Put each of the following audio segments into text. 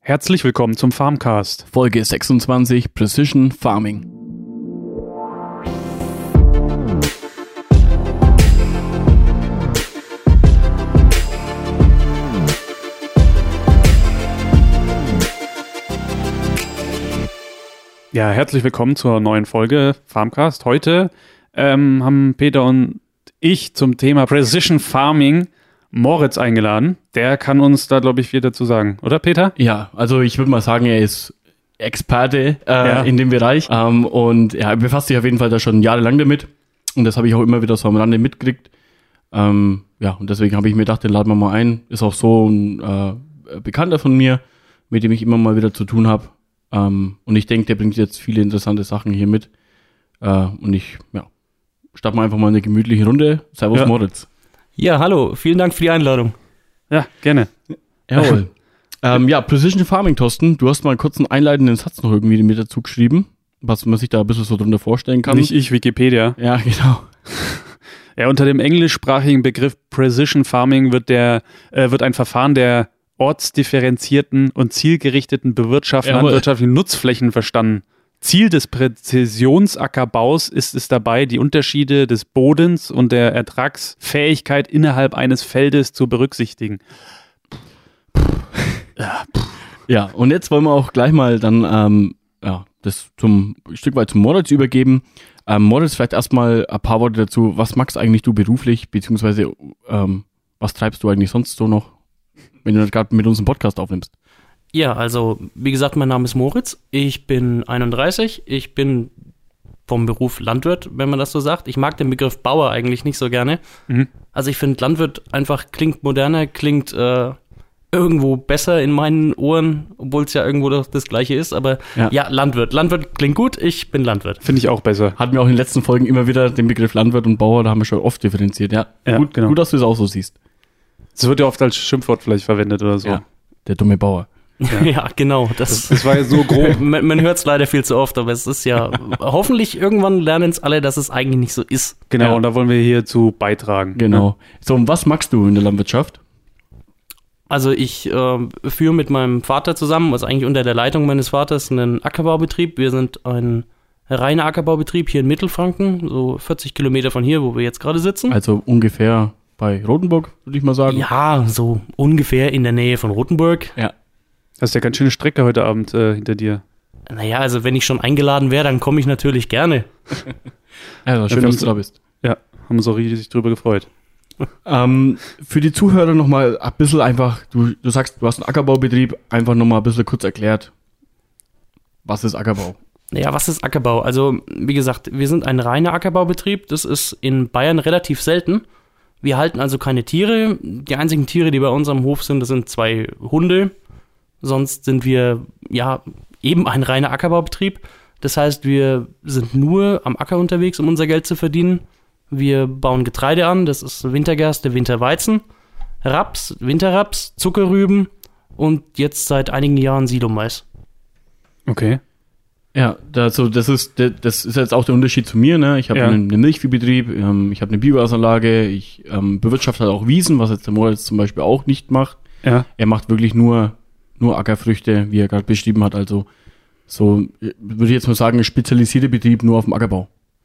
Herzlich willkommen zum Farmcast. Folge 26, Precision Farming. Ja, herzlich willkommen zur neuen Folge Farmcast. Heute haben Peter und ich zum Thema Precision Farming Moritz eingeladen. Der kann uns da, glaube ich, viel dazu sagen. Oder, Peter? Ja, also ich würde mal sagen, er ist Experte in dem Bereich. Und er befasst sich auf jeden Fall da schon jahrelang damit. Und das habe ich auch immer wieder so am Rande mitgekriegt. Und deswegen habe ich mir gedacht, den laden wir mal ein. Ist auch so ein Bekannter von mir, mit dem ich immer mal wieder zu tun habe. Und ich denke, der bringt jetzt viele interessante Sachen hier mit. Und ich starten wir einfach mal eine gemütliche Runde. Servus, Moritz. Ja, hallo, vielen Dank für die Einladung. Ja, gerne. Jawohl. Precision Farming, Thorsten, du hast mal kurz einen einleitenden Satz noch irgendwie mit dazu geschrieben, was man sich da ein bisschen so drunter vorstellen kann. Nicht ich, Wikipedia. Ja, genau. Ja, unter dem englischsprachigen Begriff Precision Farming wird ein Verfahren der ortsdifferenzierten und zielgerichteten Bewirtschaftung landwirtschaftlichen Nutzflächen verstanden. Ziel des Präzisionsackerbaus ist es dabei, die Unterschiede des Bodens und der Ertragsfähigkeit innerhalb eines Feldes zu berücksichtigen. Ja, und jetzt wollen wir auch gleich mal dann das ein Stück weit zum Moritz übergeben. Moritz, vielleicht erstmal ein paar Worte dazu. Was magst eigentlich du beruflich, beziehungsweise was treibst du eigentlich sonst so noch, wenn du gerade mit uns einen Podcast aufnimmst? Ja, also wie gesagt, mein Name ist Moritz, ich bin 31, ich bin vom Beruf Landwirt, wenn man das so sagt. Ich mag den Begriff Bauer eigentlich nicht so gerne. Mhm. Also ich finde Landwirt einfach klingt moderner, klingt irgendwo besser in meinen Ohren, obwohl es ja irgendwo doch das Gleiche ist, aber ja, Landwirt. Landwirt klingt gut, ich bin Landwirt. Finde ich auch besser. Hatten wir auch in den letzten Folgen immer wieder den Begriff Landwirt und Bauer, da haben wir schon oft differenziert. Ja, gut, genau. Gut, dass du es auch so siehst. Es wird ja oft als Schimpfwort vielleicht verwendet oder so. Ja, der dumme Bauer. Ja, genau. Das war ja so grob. Man hört es leider viel zu oft, aber es ist ja, hoffentlich irgendwann lernen es alle, dass es eigentlich nicht so ist. Genau, und da wollen wir hierzu beitragen. Genau. So, und was magst du in der Landwirtschaft? Also ich führe mit meinem Vater zusammen, also eigentlich unter der Leitung meines Vaters, einen Ackerbaubetrieb. Wir sind ein reiner Ackerbaubetrieb hier in Mittelfranken, so 40 Kilometer von hier, wo wir jetzt gerade sitzen. Also ungefähr bei Rothenburg, würde ich mal sagen. Ja, so ungefähr in der Nähe von Rothenburg. Ja. Hast ja ganz schöne Strecke heute Abend hinter dir. Naja, also wenn ich schon eingeladen wäre, dann komme ich natürlich gerne. Also schön, dass du da bist. Ja, haben uns auch riesig drüber gefreut. Für die Zuhörer nochmal ein bisschen einfach, du sagst, du hast einen Ackerbaubetrieb, einfach nochmal ein bisschen kurz erklärt, was ist Ackerbau? Ja, was ist Ackerbau? Also, wie gesagt, wir sind ein reiner Ackerbaubetrieb, das ist in Bayern relativ selten. Wir halten also keine Tiere, die einzigen Tiere, die bei uns am Hof sind, das sind 2 Hunde. Sonst sind wir ja eben ein reiner Ackerbaubetrieb. Das heißt, wir sind nur am Acker unterwegs, um unser Geld zu verdienen. Wir bauen Getreide an, das ist Wintergerste, Winterweizen, Raps, Winterraps, Zuckerrüben und jetzt seit einigen Jahren Silomais. Okay. Ja, das ist jetzt auch der Unterschied zu mir, ne? Ich habe einen Milchviehbetrieb, ich habe eine Biogasanlage, ich bewirtschafte halt auch Wiesen, was jetzt der Moritz zum Beispiel auch nicht macht. Ja. Er macht wirklich nur Ackerfrüchte, wie er gerade beschrieben hat. Also so, würde ich jetzt mal sagen, ein spezialisierter Betrieb nur auf dem Ackerbau.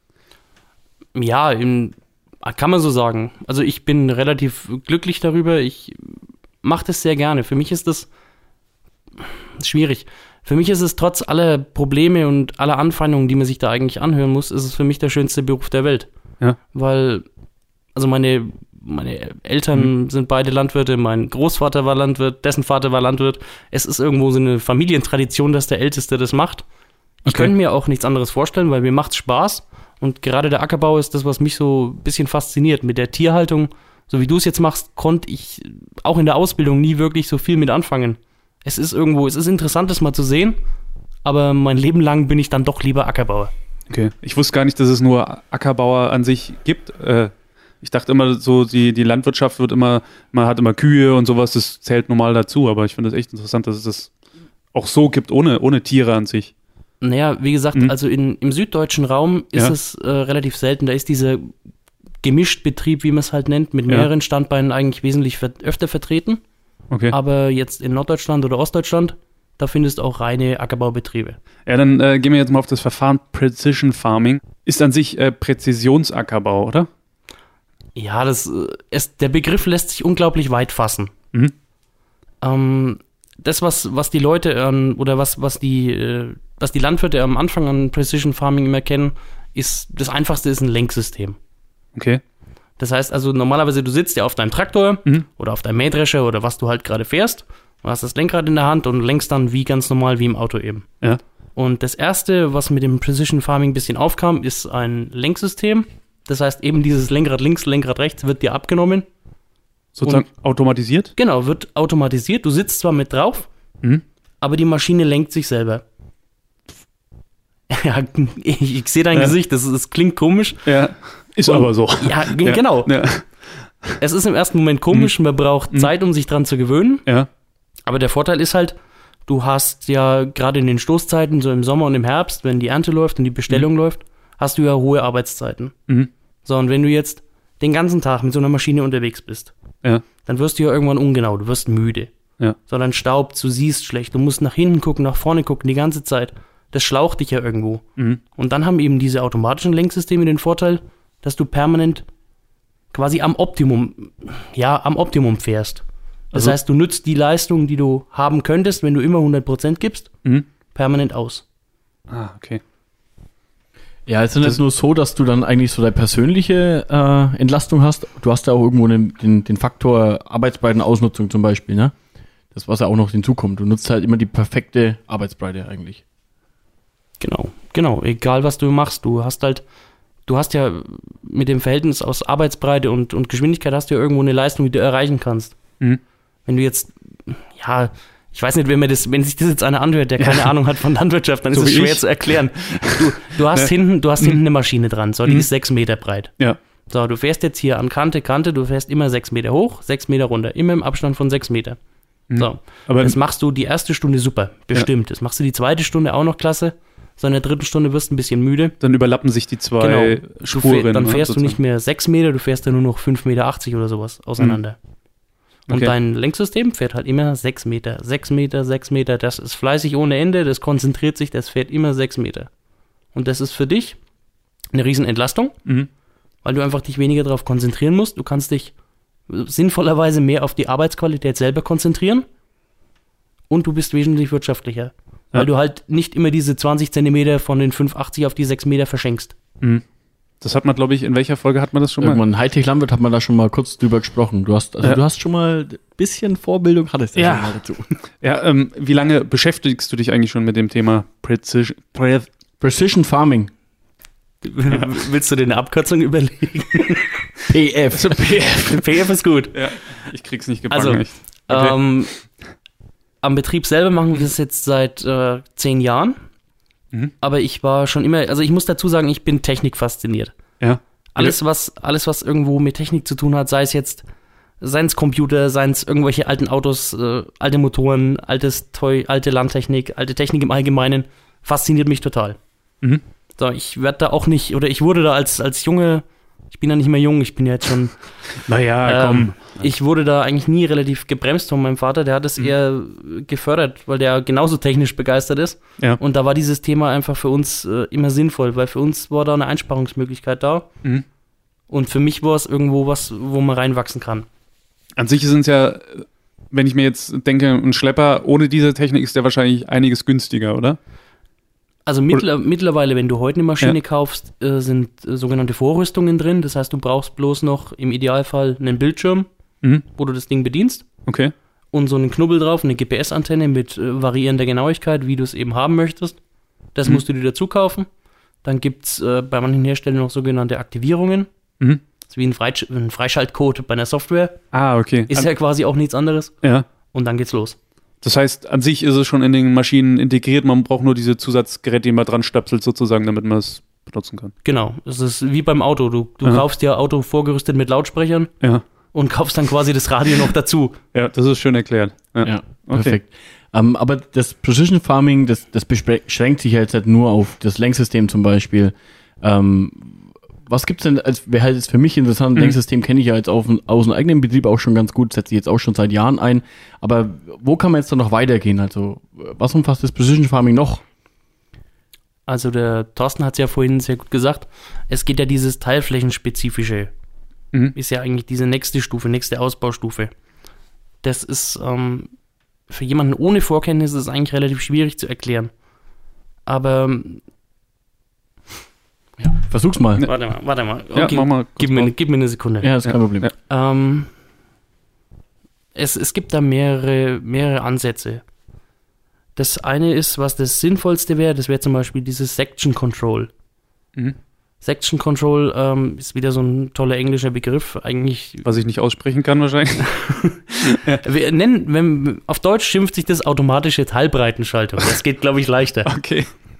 Ja, kann man so sagen. Also ich bin relativ glücklich darüber. Ich mache das sehr gerne. Für mich ist das schwierig. Für mich ist es trotz aller Probleme und aller Anfeindungen, die man sich da eigentlich anhören muss, ist es für mich der schönste Beruf der Welt. Ja. Weil, also meine Eltern sind beide Landwirte, mein Großvater war Landwirt, dessen Vater war Landwirt. Es ist irgendwo so eine Familientradition, dass der Älteste das macht. Ich könnte mir auch nichts anderes vorstellen, weil mir macht's Spaß. Und gerade der Ackerbau ist das, was mich so ein bisschen fasziniert. Mit der Tierhaltung, so wie du es jetzt machst, konnte ich auch in der Ausbildung nie wirklich so viel mit anfangen. Es ist interessant, das mal zu sehen, aber mein Leben lang bin ich dann doch lieber Ackerbauer. Okay, ich wusste gar nicht, dass es nur Ackerbauer an sich gibt. Ich dachte immer so, die Landwirtschaft man hat immer Kühe und sowas, das zählt normal dazu, aber ich finde das echt interessant, dass es das auch so gibt, ohne Tiere an sich. Naja, wie gesagt, also im süddeutschen Raum ist es relativ selten. Da ist dieser Gemischtbetrieb, wie man es halt nennt, mit mehreren Standbeinen eigentlich wesentlich öfter vertreten. Okay. Aber jetzt in Norddeutschland oder Ostdeutschland da findest du auch reine Ackerbaubetriebe. Ja, dann gehen wir jetzt mal auf das Verfahren Precision Farming. Ist an sich Präzisionsackerbau, oder? Ja, der Begriff lässt sich unglaublich weit fassen. Das, was die Leute oder was die Landwirte am Anfang an Precision Farming immer kennen, ist, das Einfachste ist ein Lenksystem. Okay. Das heißt also, normalerweise, du sitzt ja auf deinem Traktor oder auf deinem Mähdrescher oder was du halt gerade fährst, du hast das Lenkrad in der Hand und lenkst dann wie ganz normal, wie im Auto eben. Ja. Und das Erste, was mit dem Precision Farming ein bisschen aufkam, ist ein Lenksystem. Das heißt, eben dieses Lenkrad links, Lenkrad rechts wird dir abgenommen. Sozusagen automatisiert? Genau, wird automatisiert. Du sitzt zwar mit drauf, aber die Maschine lenkt sich selber. Ja, ich sehe dein Gesicht, das klingt komisch. Ja, ist aber so. Ja, genau. Ja. Es ist im ersten Moment komisch, man braucht Zeit, um sich dran zu gewöhnen. Ja. Aber der Vorteil ist halt, du hast ja gerade in den Stoßzeiten, so im Sommer und im Herbst, wenn die Ernte läuft und die Bestellung läuft, hast du ja hohe Arbeitszeiten. So, und wenn du jetzt den ganzen Tag mit so einer Maschine unterwegs bist, dann wirst du ja irgendwann ungenau, du wirst müde. Ja. So, dann staubt, du siehst schlecht, du musst nach hinten gucken, nach vorne gucken, die ganze Zeit. Das schlaucht dich ja irgendwo. Und dann haben eben diese automatischen Lenksysteme den Vorteil, dass du permanent quasi am Optimum fährst. Das heißt, du nützt die Leistung, die du haben könntest, wenn du immer 100% gibst, permanent aus. Ah, okay. Ja, es ist nicht nur so, dass du dann eigentlich so deine persönliche Entlastung hast. Du hast ja auch irgendwo den Faktor Arbeitsbreitenausnutzung zum Beispiel, ne? Das, was ja auch noch hinzukommt. Du nutzt halt immer die perfekte Arbeitsbreite eigentlich. Genau. Egal, was du machst, du hast ja mit dem Verhältnis aus Arbeitsbreite und Geschwindigkeit hast du ja irgendwo eine Leistung, die du erreichen kannst. Wenn du jetzt, ich weiß nicht, wenn sich das jetzt einer anhört, der keine Ahnung hat von Landwirtschaft, dann ist es schwer zu erklären. Du hast hinten eine Maschine dran, so, die ist 6 Meter breit. Ja. So, du fährst jetzt hier an Kante, du fährst immer 6 Meter hoch, 6 Meter runter, immer im Abstand von 6 Meter. So, aber das machst du die erste Stunde super, bestimmt. Das machst du die zweite Stunde auch noch klasse. So in der dritten Stunde wirst du ein bisschen müde. Dann überlappen sich die zwei Spuren. Dann fährst du nicht mehr 6 Meter, du fährst dann nur noch 5,80 Meter oder sowas auseinander. Und dein Lenksystem fährt halt immer 6 Meter, 6 Meter, 6 Meter. Das ist fleißig ohne Ende, das konzentriert sich, das fährt immer 6 Meter. Und das ist für dich eine Riesenentlastung, weil du einfach dich weniger darauf konzentrieren musst. Du kannst dich sinnvollerweise mehr auf die Arbeitsqualität selber konzentrieren und du bist wesentlich wirtschaftlicher. Weil du halt nicht immer diese 20 Zentimeter von den 5,80 auf die 6 Meter verschenkst. Das hat man, glaube ich, in welcher Folge hat man das schon mal? Irgendwann Hightech-Landwirt hat man da schon mal kurz drüber gesprochen. Du hast schon mal ein bisschen Vorbildung, hattest du schon mal dazu. Ja, wie lange beschäftigst du dich eigentlich schon mit dem Thema Precision Farming? Willst du dir eine Abkürzung überlegen? PF. So, PF ist gut. Ja, ich krieg's nicht gebacken. Also, okay. Am Betrieb selber machen wir das jetzt seit 10 Jahren. Aber ich war schon immer, also ich muss dazu sagen, ich bin technikfasziniert. Ja. Alles, was irgendwo mit Technik zu tun hat, sei es Computer, seien es irgendwelche alten Autos, alte Motoren, alte Landtechnik, alte Technik im Allgemeinen, fasziniert mich total. So, ich wurde da als Junge, ich bin ja nicht mehr jung, ich bin ja jetzt schon. Naja, komm. Ich wurde da eigentlich nie relativ gebremst von meinem Vater, der hat es eher gefördert, weil der genauso technisch begeistert ist. Ja. Und da war dieses Thema einfach für uns immer sinnvoll, weil für uns war da eine Einsparungsmöglichkeit da. Und für mich war es irgendwo was, wo man reinwachsen kann. An sich sind es ja, wenn ich mir jetzt denke, ein Schlepper ohne diese Technik ist der wahrscheinlich einiges günstiger, oder? Also mittlerweile, wenn du heute eine Maschine kaufst, sind sogenannte Vorrüstungen drin. Das heißt, du brauchst bloß noch im Idealfall einen Bildschirm, wo du das Ding bedienst. Okay. Und so einen Knubbel drauf, eine GPS-Antenne mit variierender Genauigkeit, wie du es eben haben möchtest. Das musst du dir dazu kaufen. Dann gibt es bei manchen Herstellern noch sogenannte Aktivierungen. Das ist wie ein Freischaltcode bei einer Software. Ah, okay. Ist ja quasi auch nichts anderes. Ja. Und dann geht's los. Das heißt, an sich ist es schon in den Maschinen integriert, man braucht nur diese Zusatzgeräte, die man dran stöpselt sozusagen, damit man es benutzen kann. Genau, es ist wie beim Auto. Du kaufst dir Auto vorgerüstet mit Lautsprechern und kaufst dann quasi das Radio noch dazu. Ja, das ist schön erklärt. Ja, perfekt. Aber das Precision Farming, das beschränkt sich jetzt halt nur auf das Lenksystem zum Beispiel. was gibt's denn, wäre halt jetzt für mich interessant, Denksystem kenne ich ja jetzt aus dem eigenen Betrieb auch schon ganz gut, setze ich jetzt auch schon seit Jahren ein, aber wo kann man jetzt dann noch weitergehen? Also, was umfasst das Precision Farming noch? Also der Thorsten hat es ja vorhin sehr gut gesagt, es geht ja dieses Teilflächenspezifische, ist ja eigentlich diese nächste Ausbaustufe. Das ist für jemanden ohne Vorkenntnisse ist eigentlich relativ schwierig zu erklären. Aber ja, versuch's mal. Warte mal. Okay, ja, mach mal. Gib mir eine Sekunde. Ja, ist kein Problem. Ja. Es gibt da mehrere Ansätze. Das eine ist, was das Sinnvollste wäre, das wäre zum Beispiel dieses Section Control. Section Control ist wieder so ein toller englischer Begriff, eigentlich. Was ich nicht aussprechen kann wahrscheinlich. Wir auf Deutsch schimpft sich das automatische Teilbreitenschaltung. Das geht, glaube ich, leichter. Okay.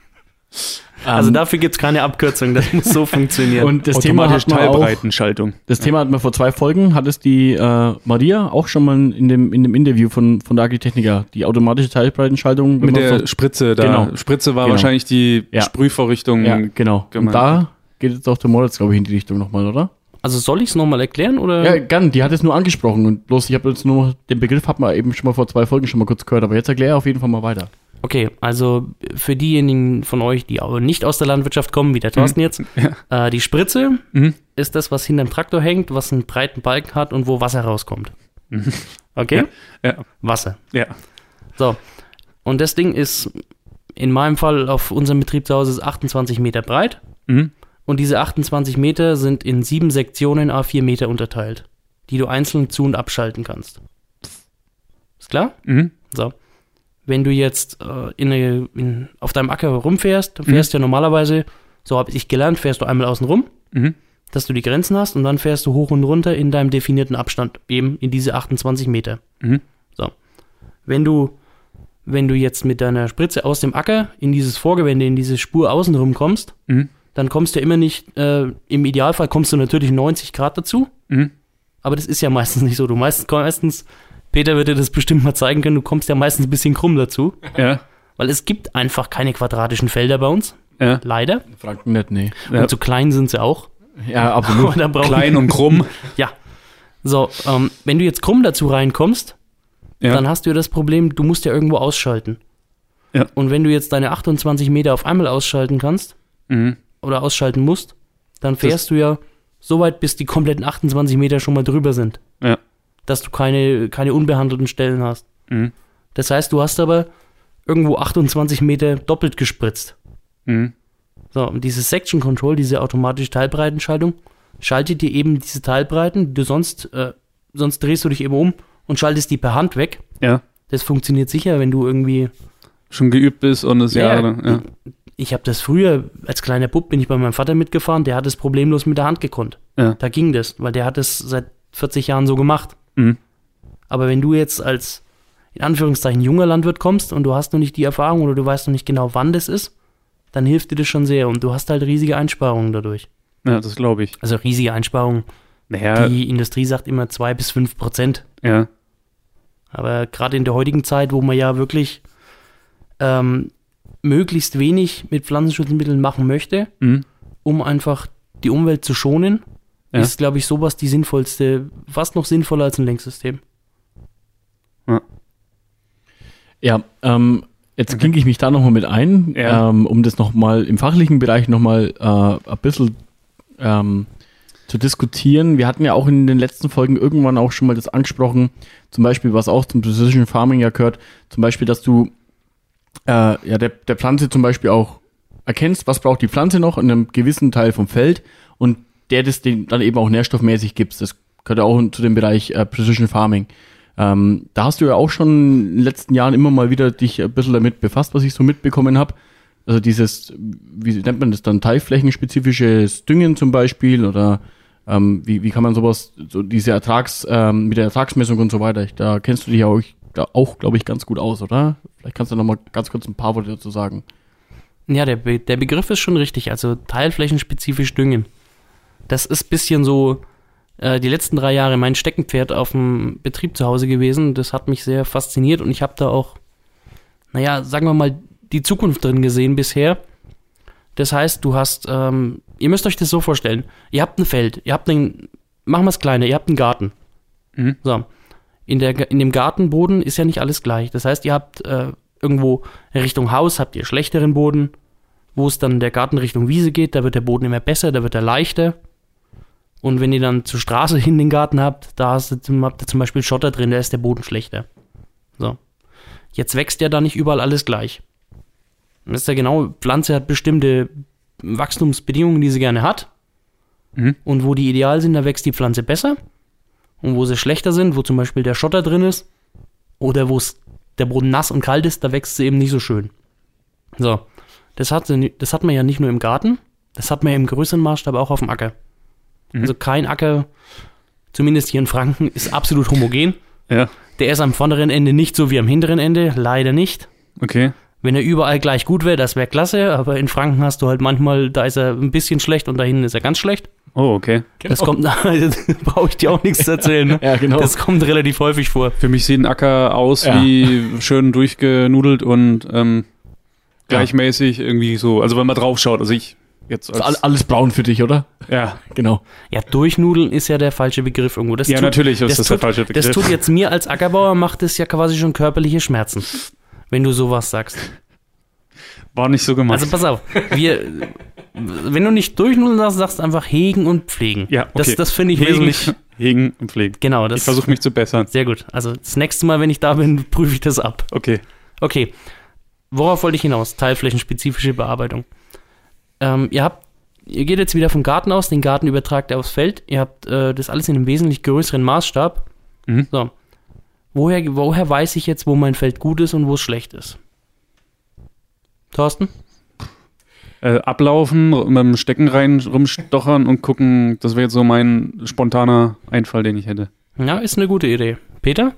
Also dafür gibt es keine Abkürzung, das muss so funktionieren. Und das Thema hat man Teilbreitenschaltung. Das Thema hatten wir vor 2 Folgen, hat es die Maria auch schon mal in dem Interview von der Agritechnica, die automatische Teilbreitenschaltung. Mit der Spritze da. Genau. Spritze war wahrscheinlich die Sprühvorrichtung. Ja, genau. Gemeint. Und da geht jetzt auch der Moritz, glaube ich, in die Richtung nochmal, oder? Also soll ich es nochmal erklären, oder? Ja, gern, die hat es nur angesprochen und bloß, ich habe jetzt nur, den Begriff hat man eben schon mal vor 2 Folgen schon mal kurz gehört, aber jetzt erkläre auf jeden Fall mal weiter. Okay, also für diejenigen von euch, die aber nicht aus der Landwirtschaft kommen, wie der Thorsten jetzt, die Spritze ist das, was hinterm Traktor hängt, was einen breiten Balken hat und wo Wasser rauskommt. Okay? Ja. Wasser. Ja. So, und das Ding ist, in meinem Fall auf unserem Betrieb zu Hause ist 28 Meter breit und diese 28 Meter sind in 7 Sektionen à 4 Meter unterteilt, die du einzeln zu- und abschalten kannst. Ist klar? So. Wenn du jetzt auf deinem Acker rumfährst, fährst du ja normalerweise, so habe ich gelernt, fährst du einmal außen rum, dass du die Grenzen hast und dann fährst du hoch und runter in deinem definierten Abstand, eben in diese 28 Meter. So. Wenn du jetzt mit deiner Spritze aus dem Acker in dieses Vorgewende, in diese Spur außenrum kommst, dann kommst du immer nicht, im Idealfall kommst du natürlich 90 Grad dazu, aber das ist ja meistens nicht so. Du meistens Peter wird dir das bestimmt mal zeigen können, du kommst ja meistens ein bisschen krumm dazu. Ja. Weil es gibt einfach keine quadratischen Felder bei uns. Ja. Leider. Franken nicht, nee. Und so klein sind sie auch. Ja, absolut. Klein und krumm. Ja. So, wenn du jetzt krumm dazu reinkommst, dann hast du ja das Problem, du musst ja irgendwo ausschalten. Ja. Und wenn du jetzt deine 28 Meter auf einmal ausschalten kannst, oder ausschalten musst, dann fährst du ja so weit, bis die kompletten 28 Meter schon mal drüber sind. Ja. Dass du keine unbehandelten Stellen hast. Das heißt, du hast aber irgendwo 28 Meter doppelt gespritzt. So, und dieses Section Control, diese automatische Teilbreitenschaltung, schaltet dir eben diese Teilbreiten, die du sonst drehst du dich eben um und schaltest die per Hand weg. Ja. Das funktioniert sicher, wenn du irgendwie schon geübt bist und es ja. Ich habe das früher, als kleiner Bub bin ich bei meinem Vater mitgefahren, der hat es problemlos mit der Hand gekonnt. Ja. Da ging das, weil der hat es seit 40 Jahren so gemacht. Aber wenn du jetzt als, in Anführungszeichen, junger Landwirt kommst und du hast noch nicht die Erfahrung oder du weißt noch nicht genau, wann das ist, dann hilft dir das schon sehr und du hast halt riesige Einsparungen dadurch. Ja, das glaube ich. Also riesige Einsparungen. Naja. Die Industrie sagt immer 2-5%. Ja. Aber gerade in der heutigen Zeit, wo man ja wirklich möglichst wenig mit Pflanzenschutzmitteln machen möchte, um einfach die Umwelt zu schonen, ist, glaube ich, sowas die sinnvollste, fast noch sinnvoller als ein Lenksystem. Ja, jetzt klinke ich mich da nochmal mit ein, um das nochmal im fachlichen Bereich nochmal ein bisschen zu diskutieren. Wir hatten ja auch in den letzten Folgen irgendwann auch schon mal das angesprochen, zum Beispiel, was auch zum Precision Farming ja gehört, zum Beispiel, dass du der Pflanze zum Beispiel auch erkennst, was braucht die Pflanze noch in einem gewissen Teil vom Feld und der das dann eben auch nährstoffmäßig gibst. Das gehört ja auch zu dem Bereich Precision Farming. Da hast du ja auch schon in den letzten Jahren immer mal wieder dich ein bisschen damit befasst, was ich so mitbekommen habe. Also dieses, wie nennt man das dann, teilflächenspezifisches Düngen zum Beispiel oder wie kann man sowas, so diese mit der Ertragsmessung und so weiter, da kennst du dich auch, glaube ich, ganz gut aus, oder? Vielleicht kannst du noch mal ganz kurz ein paar Worte dazu sagen. Ja, der Begriff ist schon richtig, also teilflächenspezifisch düngen. Das ist ein bisschen so die letzten 3 Jahre mein Steckenpferd auf dem Betrieb zu Hause gewesen. Das hat mich sehr fasziniert und ich habe da auch, sagen wir mal, die Zukunft drin gesehen bisher. Das heißt, du hast ihr müsst euch das so vorstellen. Ihr habt ein Feld, machen wir es kleiner, ihr habt einen Garten. Mhm. So. In dem Gartenboden ist ja nicht alles gleich. Das heißt, ihr habt irgendwo Richtung Haus, habt ihr schlechteren Boden. Wo es dann der Garten Richtung Wiese geht, da wird der Boden immer besser, da wird er leichter. Und wenn ihr dann zur Straße hin den Garten habt, habt ihr zum Beispiel Schotter drin, da ist der Boden schlechter. So. Jetzt wächst ja da nicht überall alles gleich. Das ist ja genau, Pflanze hat bestimmte Wachstumsbedingungen, die sie gerne hat. Mhm. Und wo die ideal sind, da wächst die Pflanze besser. Und wo sie schlechter sind, wo zum Beispiel der Schotter drin ist, oder wo der Boden nass und kalt ist, da wächst sie eben nicht so schön. So. Das hat man ja nicht nur im Garten, das hat man ja im größeren Maßstab auch auf dem Acker. Mhm. Also kein Acker, zumindest hier in Franken, ist absolut homogen. Ja. Der ist am vorderen Ende nicht so wie am hinteren Ende, leider nicht. Okay. Wenn er überall gleich gut wäre, das wäre klasse, aber in Franken hast du halt manchmal, da ist er ein bisschen schlecht und da hinten ist er ganz schlecht. Oh, okay. Das kommt, brauche ich dir auch nichts zu erzählen. Ne? Ja, genau. Das kommt relativ häufig vor. Für mich sieht ein Acker aus wie schön durchgenudelt und gleichmäßig irgendwie so, also wenn man drauf schaut, also ich jetzt als, alles braun für dich, oder? Ja, genau. Ja, durchnudeln ist ja der falsche Begriff irgendwo. Natürlich ist das der falsche Begriff. Das tut jetzt mir als Ackerbauer, macht es ja quasi schon körperliche Schmerzen, wenn du sowas sagst. War nicht so gemeint. Also pass auf, wenn du nicht durchnudeln sagst, sagst du einfach hegen und pflegen. Ja, okay. Das finde ich wesentlich. Hegen und pflegen. Genau. Ich versuche mich zu bessern. Sehr gut. Also das nächste Mal, wenn ich da bin, prüfe ich das ab. Okay. Worauf wollte ich hinaus? Teilflächenspezifische Bearbeitung. Ihr geht jetzt wieder vom Garten aus, den Garten übertragt ihr aufs Feld. Ihr habt das alles in einem wesentlich größeren Maßstab. Mhm. So. Woher weiß ich jetzt, wo mein Feld gut ist und wo es schlecht ist? Thorsten? Ablaufen, mit dem Stecken rein rumstochern und gucken, das wäre jetzt so mein spontaner Einfall, den ich hätte. Ja, ist eine gute Idee. Peter?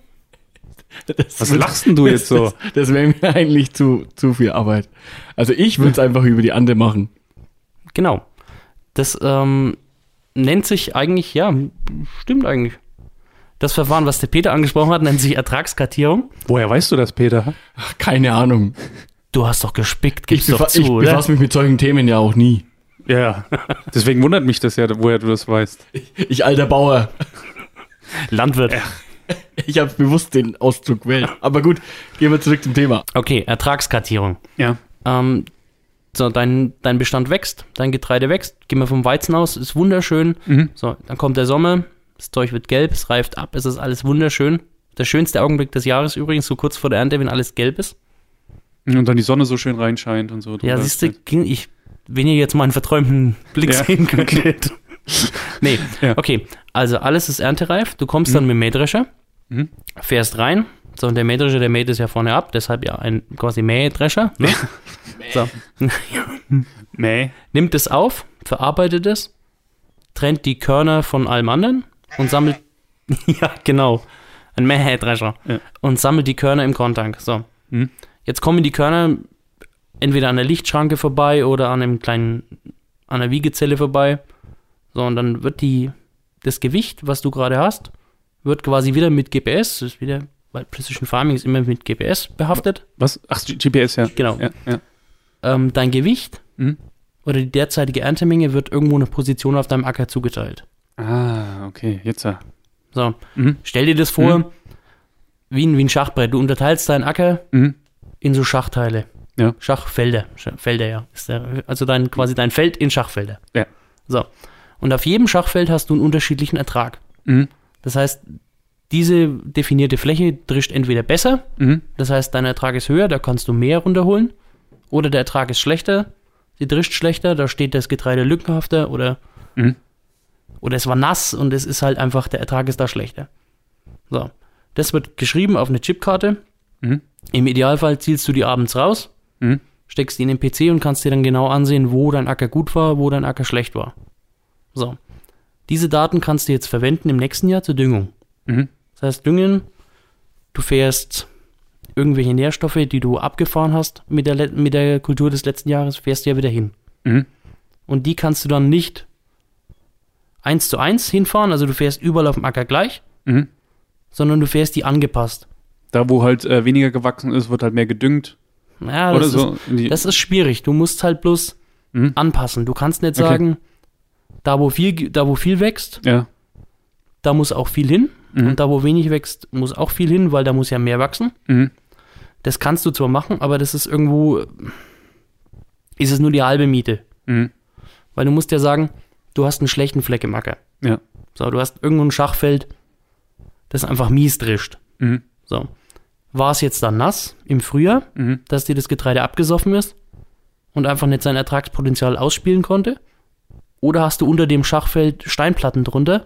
Was lachst denn du jetzt so? Das wäre mir eigentlich zu viel Arbeit. Also ich würde es einfach über die Ande machen. Genau. Das nennt sich eigentlich, ja, stimmt eigentlich. Das Verfahren, was der Peter angesprochen hat, nennt sich Ertragskartierung. Woher weißt du das, Peter? Ach, keine Ahnung. Du hast doch gespickt, Ich befasse mich mit solchen Themen ja auch nie. Ja, deswegen wundert mich das ja, woher du das weißt. Ich alter Bauer. Landwirt. Ich habe bewusst den Ausdruck gewählt. Aber gut, gehen wir zurück zum Thema. Okay, Ertragskartierung. Ja. So, dein Bestand wächst, dein Getreide wächst. Gehen wir vom Weizen aus, ist wunderschön. Mhm. So, dann kommt der Sommer, das Zeug wird gelb, es reift ab, es ist alles wunderschön. Der schönste Augenblick des Jahres übrigens, so kurz vor der Ernte, wenn alles gelb ist. Und dann die Sonne so schön reinscheint und so. Ja, siehst du, wenn ihr jetzt mal einen verträumten Blick sehen könntet. Nee, okay. Also alles ist erntereif. Du kommst dann mit dem Mähdrescher, fährst rein. So, und der Mähdrescher, der mäht es ja vorne ab. Deshalb ja ein quasi Mähdrescher. Ne? So. Nimmt es auf, verarbeitet es, trennt die Körner von allem anderen und sammelt, ja genau, ein Mähdrescher. Ja. Und sammelt die Körner im Korntank. So. Jetzt kommen die Körner entweder an der Lichtschranke vorbei oder an der Wiegezelle vorbei. So, und dann wird das Gewicht, was du gerade hast, wird quasi wieder mit GPS, das ist wieder, weil Precision Farming ist immer mit GPS behaftet. Was? Ach, GPS, ja. Genau. Ja. Dein Gewicht oder die derzeitige Erntemenge wird irgendwo eine Position auf deinem Acker zugeteilt. Ah, okay, jetzt ja. So, stell dir das vor, wie ein Schachbrett. Du unterteilst deinen Acker in so Schachteile. Ja. Schachfelder. Felder, ja. Also quasi dein Feld in Schachfelder. Ja. So. Und auf jedem Schachfeld hast du einen unterschiedlichen Ertrag. Das heißt, diese definierte Fläche drischt entweder besser, das heißt, dein Ertrag ist höher, da kannst du mehr runterholen, oder der Ertrag ist schlechter, sie drischt schlechter, da steht das Getreide lückenhafter oder es war nass und es ist halt einfach, der Ertrag ist da schlechter. So. Das wird geschrieben auf eine Chipkarte. Im Idealfall zielst du die abends raus, steckst die in den PC und kannst dir dann genau ansehen, wo dein Acker gut war, wo dein Acker schlecht war. So. Diese Daten kannst du jetzt verwenden im nächsten Jahr zur Düngung. Das heißt, düngen, du fährst irgendwelche Nährstoffe, die du abgefahren hast mit der Kultur des letzten Jahres, fährst du ja wieder hin. Und die kannst du dann nicht 1:1 hinfahren, also du fährst überall auf dem Acker gleich, sondern du fährst die angepasst. Da, wo halt weniger gewachsen ist, wird halt mehr gedüngt. Ja, oder so. Das ist schwierig. Du musst halt bloß anpassen. Du kannst nicht sagen, da wo viel wächst, da muss auch viel hin. Und da wo wenig wächst, muss auch viel hin, weil da muss ja mehr wachsen. Das kannst du zwar machen, aber das ist irgendwo, ist es nur die halbe Miete. Weil du musst ja sagen, du hast einen schlechten Fleck im Acker. Ja. So, du hast irgendwo ein Schachfeld, das einfach mies drischt. So. War es jetzt dann nass im Frühjahr, dass dir das Getreide abgesoffen ist und einfach nicht sein Ertragspotenzial ausspielen konnte? Oder hast du unter dem Schachfeld Steinplatten drunter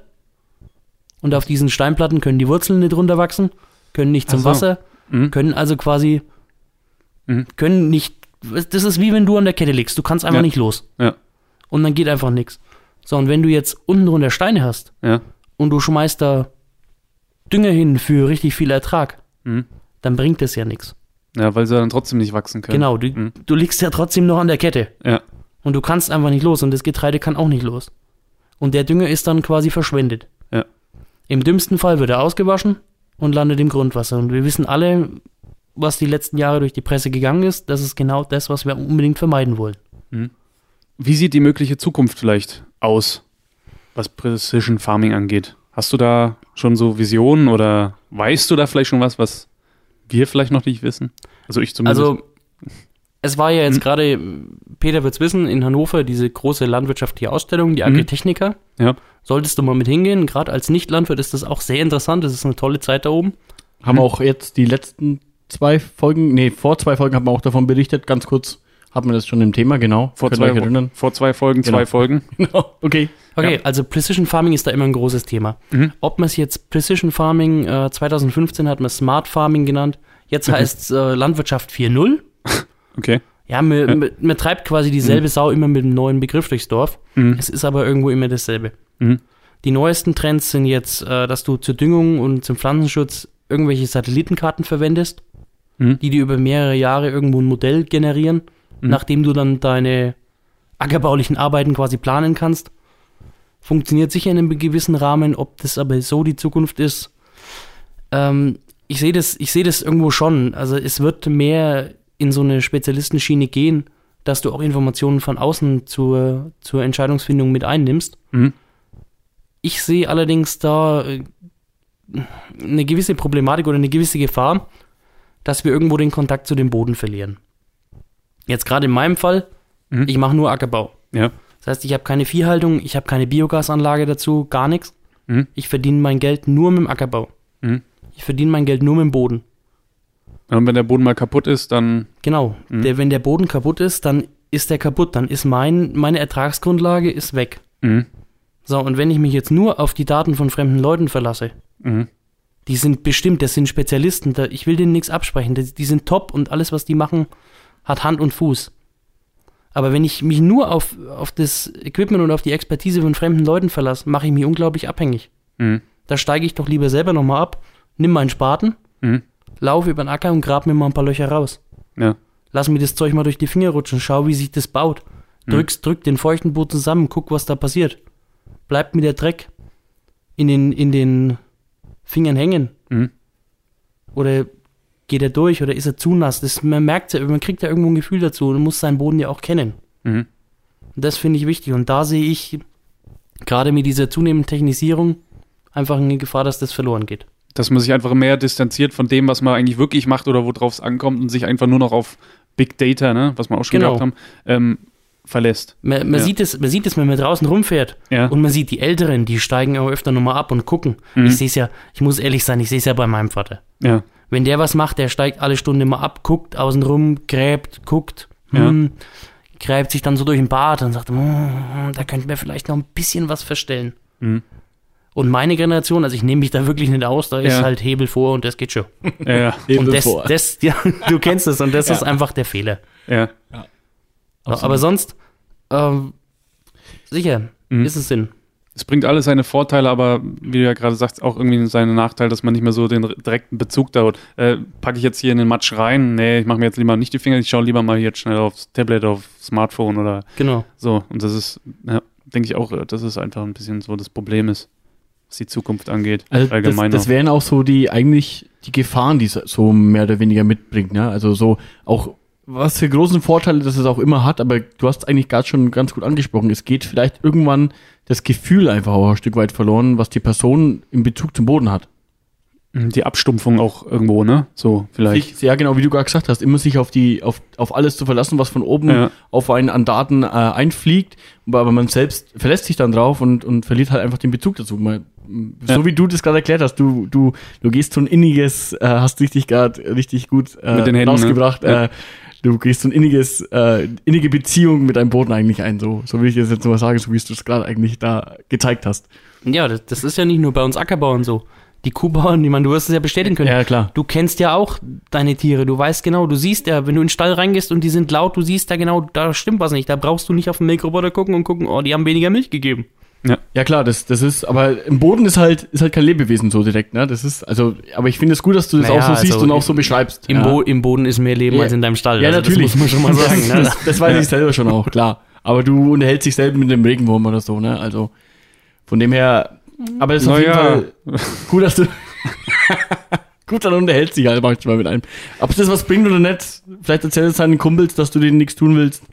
und auf diesen Steinplatten können die Wurzeln nicht runterwachsen, können nicht zum Wasser, können also quasi, können nicht, das ist wie wenn du an der Kette liegst, du kannst einfach nicht los. Ja. Und dann geht einfach nichts. So, und wenn du jetzt unten drunter Steine hast und du schmeißt da Dünger hin für richtig viel Ertrag, dann bringt das ja nichts. Ja, weil sie dann trotzdem nicht wachsen können. Genau, du liegst ja trotzdem noch an der Kette. Ja. Und du kannst einfach nicht los und das Getreide kann auch nicht los. Und der Dünger ist dann quasi verschwendet. Ja. Im dümmsten Fall wird er ausgewaschen und landet im Grundwasser. Und wir wissen alle, was die letzten Jahre durch die Presse gegangen ist. Das ist genau das, was wir unbedingt vermeiden wollen. Wie sieht die mögliche Zukunft vielleicht aus, was Precision Farming angeht? Hast du da schon so Visionen oder weißt du da vielleicht schon was wir vielleicht noch nicht wissen? Also ich zumindest. Also es war ja jetzt gerade, Peter wird's wissen, in Hannover diese große landwirtschaftliche Ausstellung, die Agritechnica. Ja. Solltest du mal mit hingehen. Gerade als Nicht-Landwirt ist das auch sehr interessant. Das ist eine tolle Zeit da oben. Haben wir auch jetzt die letzten 2 Folgen, vor 2 Folgen haben wir auch davon berichtet. Ganz kurz hatten wir das schon im Thema, genau. Vor 2 Folgen, genau. 2 Folgen. Genau, okay. Okay, also Precision Farming ist da immer ein großes Thema. Ob man es jetzt Precision Farming, 2015 hat man Smart Farming genannt, jetzt heißt es Landwirtschaft 4.0. Okay. Ja, man treibt quasi dieselbe Sau immer mit einem neuen Begriff durchs Dorf. Es ist aber irgendwo immer dasselbe. Die neuesten Trends sind jetzt, dass du zur Düngung und zum Pflanzenschutz irgendwelche Satellitenkarten verwendest, die dir über mehrere Jahre irgendwo ein Modell generieren, nachdem du dann deine ackerbaulichen Arbeiten quasi planen kannst. Funktioniert sicher in einem gewissen Rahmen, ob das aber so die Zukunft ist. Ich sehe das irgendwo schon. Also es wird mehr in so eine Spezialistenschiene gehen, dass du auch Informationen von außen zur Entscheidungsfindung mit einnimmst. Ich sehe allerdings da eine gewisse Problematik oder eine gewisse Gefahr, dass wir irgendwo den Kontakt zu dem Boden verlieren. Jetzt gerade in meinem Fall, ich mache nur Ackerbau. Ja. Das heißt, ich habe keine Viehhaltung, ich habe keine Biogasanlage dazu, gar nichts. Ich verdiene mein Geld nur mit dem Ackerbau. Ich verdiene mein Geld nur mit dem Boden. Und wenn der Boden mal kaputt ist, dann... Genau, wenn der Boden kaputt ist, dann ist der kaputt. Dann ist meine Ertragsgrundlage ist weg. So, und wenn ich mich jetzt nur auf die Daten von fremden Leuten verlasse, die sind bestimmt, das sind Spezialisten, ich will denen nichts absprechen, die sind top und alles, was die machen, hat Hand und Fuß. Aber wenn ich mich nur auf das Equipment und auf die Expertise von fremden Leuten verlasse, mache ich mich unglaublich abhängig. Da steige ich doch lieber selber nochmal ab, nimm meinen Spaten, laufe über den Acker und grab mir mal ein paar Löcher raus. Ja. Lass mir das Zeug mal durch die Finger rutschen, schau, wie sich das baut. Drück den feuchten Boden zusammen, guck, was da passiert. Bleibt mir der Dreck in den Fingern hängen? Oder geht er durch oder ist er zu nass? Man merkt ja, man kriegt ja irgendwo ein Gefühl dazu und muss seinen Boden ja auch kennen. Und das finde ich wichtig. Und da sehe ich gerade mit dieser zunehmenden Technisierung einfach eine Gefahr, dass das verloren geht. Dass man sich einfach mehr distanziert von dem, was man eigentlich wirklich macht oder worauf es ankommt und sich einfach nur noch auf Big Data, ne, was wir auch schon gehabt haben, verlässt. Man sieht es, wenn man draußen rumfährt und man sieht die Älteren, die steigen auch öfter nochmal ab und gucken. Ich sehe es ja, ich muss ehrlich sein, ich sehe es ja bei meinem Vater. Ja. Wenn der was macht, der steigt alle Stunde mal ab, guckt außen rum, gräbt, guckt, gräbt sich dann so durch den Bart und sagt, da könnten wir vielleicht noch ein bisschen was verstellen. Und meine Generation, also ich nehme mich da wirklich nicht aus, da ist halt Hebel vor und das geht schon. Ja. Und das, du kennst es und das ist einfach der Fehler. Ja. Aber sonst, sicher, ist es Sinn. Es bringt alles seine Vorteile, aber wie du ja gerade sagst, auch irgendwie seinen Nachteil, dass man nicht mehr so den direkten Bezug da hat. Packe ich jetzt hier in den Matsch rein? Nee, ich mache mir jetzt lieber nicht die Finger, ich schaue lieber mal jetzt schnell aufs Tablet, aufs Smartphone oder so. Und das ist, denke ich auch, dass es einfach ein bisschen so das Problem ist, was die Zukunft angeht. Also allgemein das wären auch so die Gefahren, die es so mehr oder weniger mitbringt. Ne? Also so auch was für großen Vorteile das es auch immer hat, aber du hast eigentlich gerade schon ganz gut angesprochen. Es geht vielleicht irgendwann das Gefühl einfach auch ein Stück weit verloren, was die Person in Bezug zum Boden hat. Die Abstumpfung auch irgendwo, ne? So vielleicht. Ja, genau, wie du gerade gesagt hast, immer sich auf alles zu verlassen, was von oben auf einen an Daten einfliegt, aber man selbst verlässt sich dann drauf und verliert halt einfach den Bezug dazu. So wie du das gerade erklärt hast, du gehst so ein inniges, hast dich gerade richtig gut mit den Händen, rausgebracht, ne? Du gehst so ein innige Beziehung mit deinem Boden eigentlich ein, so will ich das jetzt mal sagen, so wie du es gerade eigentlich da gezeigt hast. Ja, das ist ja nicht nur bei uns Ackerbauern so. Die Kuhbauern, du wirst es ja bestätigen können. Ja, klar. Du kennst ja auch deine Tiere, du weißt genau, du siehst ja, wenn du in den Stall reingehst und die sind laut, du siehst ja genau, da stimmt was nicht. Da brauchst du nicht auf den Milchroboter gucken, oh, die haben weniger Milch gegeben. Ja klar, das ist, aber im Boden ist halt kein Lebewesen so direkt, ne? Das ist, also, aber ich finde es gut, dass du das auch so siehst und auch so beschreibst. Im Boden ist mehr Leben als in deinem Stall. Ja, also natürlich. Das muss man schon mal sagen. Ne? Das weiß ich selber schon auch, klar. Aber du unterhältst dich selber mit dem Regenwurm oder so, ne? Also, von dem her, aber es ist auf jeden Fall gut, dass du gut, dann unterhältst dich halt manchmal mit einem. Ob das was bringt oder nicht, vielleicht erzählst du deinen Kumpels, dass du denen nichts tun willst.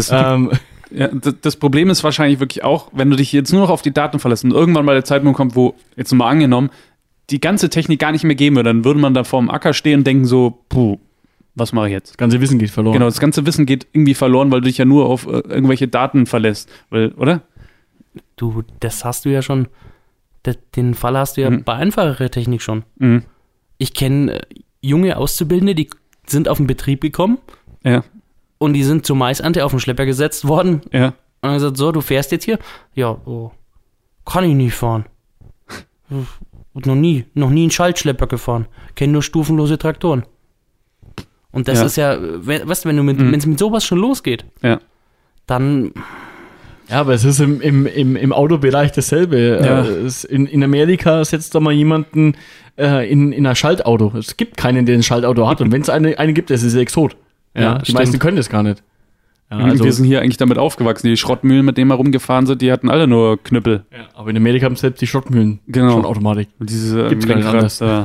Das Problem ist wahrscheinlich wirklich auch, wenn du dich jetzt nur noch auf die Daten verlässt und irgendwann mal der Zeitpunkt kommt, wo, jetzt mal angenommen, die ganze Technik gar nicht mehr geben würde, dann würde man da vorm Acker stehen und denken so, was mache ich jetzt? Das ganze Wissen geht verloren. Genau, das ganze Wissen geht irgendwie verloren, weil du dich ja nur auf irgendwelche Daten verlässt, oder? Du, das hast du ja schon, den Fall hast du ja bei einfacherer Technik schon. Mhm. Ich kenne junge Auszubildende, die sind auf den Betrieb gekommen. Ja. Und die sind zur Maisernte auf den Schlepper gesetzt worden. Ja. Und dann gesagt, so, du fährst jetzt hier? Ja, kann ich nicht fahren. Noch nie einen Schaltschlepper gefahren. Kenne nur stufenlose Traktoren. Und das ist ja, weißt du, wenn es mit sowas schon losgeht, dann... Ja, aber es ist im Autobereich dasselbe. Ja. In Amerika setzt da mal jemanden in ein Schaltauto. Es gibt keinen, der ein Schaltauto hat. Und wenn es eine gibt, das ist Exot. Ja, die meisten können das gar nicht. Ja, also, wir sind hier eigentlich damit aufgewachsen. Die Schrottmühlen, mit denen wir rumgefahren sind, die hatten alle nur Knüppel. Ja, aber in Amerika haben selbst die Schrottmühlen schon Automatik. Und diese gibt's gar nicht anders. Ja,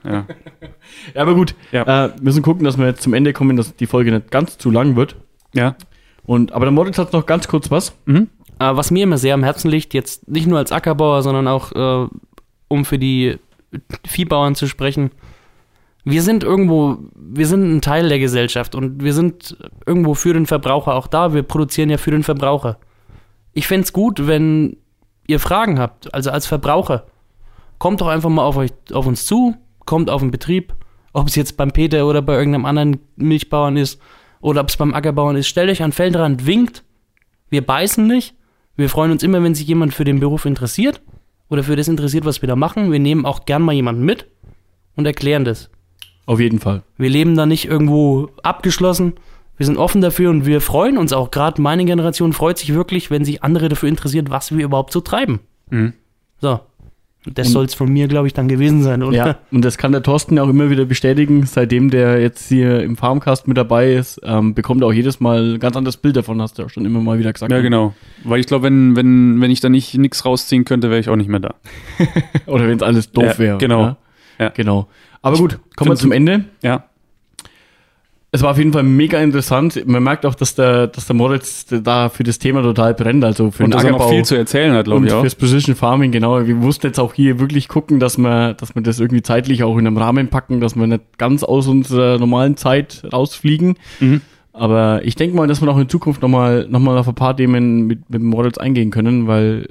aber gut. Ja. Wir müssen gucken, dass wir jetzt zum Ende kommen, dass die Folge nicht ganz zu lang wird. Ja. Aber der Moritz hat noch ganz kurz was. Was mir immer sehr am Herzen liegt, jetzt nicht nur als Ackerbauer, sondern auch, um für die Viehbauern zu sprechen. Wir sind ein Teil der Gesellschaft und wir sind irgendwo für den Verbraucher auch da. Wir produzieren ja für den Verbraucher. Ich fände es gut, wenn ihr Fragen habt, also als Verbraucher. Kommt doch einfach mal auf uns zu, kommt auf den Betrieb, ob es jetzt beim Peter oder bei irgendeinem anderen Milchbauern ist oder ob es beim Ackerbauern ist. Stellt euch an den Feldrand, winkt. Wir beißen nicht. Wir freuen uns immer, wenn sich jemand für den Beruf interessiert oder für das interessiert, was wir da machen. Wir nehmen auch gern mal jemanden mit und erklären das. Auf jeden Fall. Wir leben da nicht irgendwo abgeschlossen. Wir sind offen dafür und wir freuen uns auch. Gerade meine Generation freut sich wirklich, wenn sich andere dafür interessiert, was wir überhaupt so treiben. So. Das soll es von mir, glaube ich, dann gewesen sein, oder? Ja, und das kann der Thorsten auch immer wieder bestätigen. Seitdem der jetzt hier im Farmcast mit dabei ist, bekommt er auch jedes Mal ein ganz anderes Bild davon, hast du auch schon immer mal wieder gesagt. Ja, genau. Weil ich glaube, wenn ich da nicht nichts rausziehen könnte, wäre ich auch nicht mehr da. Oder wenn es alles doof wäre. Genau. Ja, genau. Aber gut, kommen wir zum Ende. Ja. Es war auf jeden Fall mega interessant. Man merkt auch, dass der Moritz da für das Thema total brennt. Also für und den dass Ackerbau er noch viel zu erzählen hat, glaube ich auch. Und fürs Precision Farming, genau. Wir mussten jetzt auch hier wirklich gucken, dass wir das irgendwie zeitlich auch in einem Rahmen packen, dass wir nicht ganz aus unserer normalen Zeit rausfliegen. Aber ich denke mal, dass wir auch in Zukunft noch mal auf ein paar Themen mit dem Moritz eingehen können, weil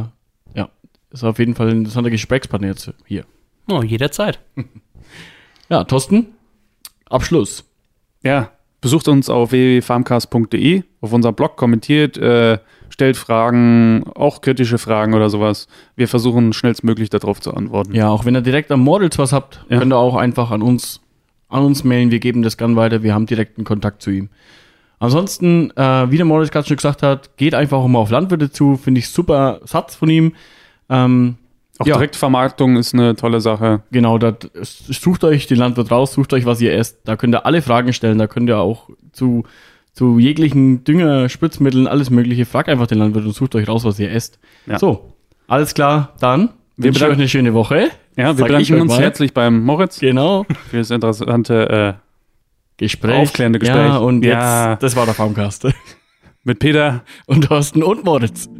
ist auf jeden Fall ein interessanter Gesprächspartner jetzt hier. Oh, jederzeit. Ja, Thorsten, Abschluss. Ja, besucht uns auf www.farmcast.de, auf unserem Blog, kommentiert, stellt Fragen, auch kritische Fragen oder sowas. Wir versuchen schnellstmöglich darauf zu antworten. Ja, auch wenn ihr direkt am Moritz was habt, könnt ihr auch einfach an uns mailen. Wir geben das gern weiter. Wir haben direkten Kontakt zu ihm. Ansonsten, wie der Moritz gerade schon gesagt hat, geht einfach auch mal auf Landwirte zu. Finde ich super Satz von ihm. Auch Direktvermarktung ist eine tolle Sache. Genau, sucht euch den Landwirt raus, sucht euch, was ihr esst. Da könnt ihr alle Fragen stellen. Da könnt ihr auch zu jeglichen Dünger, Spritzmitteln, alles mögliche. Fragt einfach den Landwirt und sucht euch raus, was ihr esst. Ja. So, alles klar. Dann wünsche ich euch eine schöne Woche. Ja, wir bedanken uns herzlich beim Moritz. Genau. Für das interessante Gespräch. Aufklärende Gespräch. Ja, und jetzt, das war der Farmcast. Mit Peter und Thorsten und Moritz.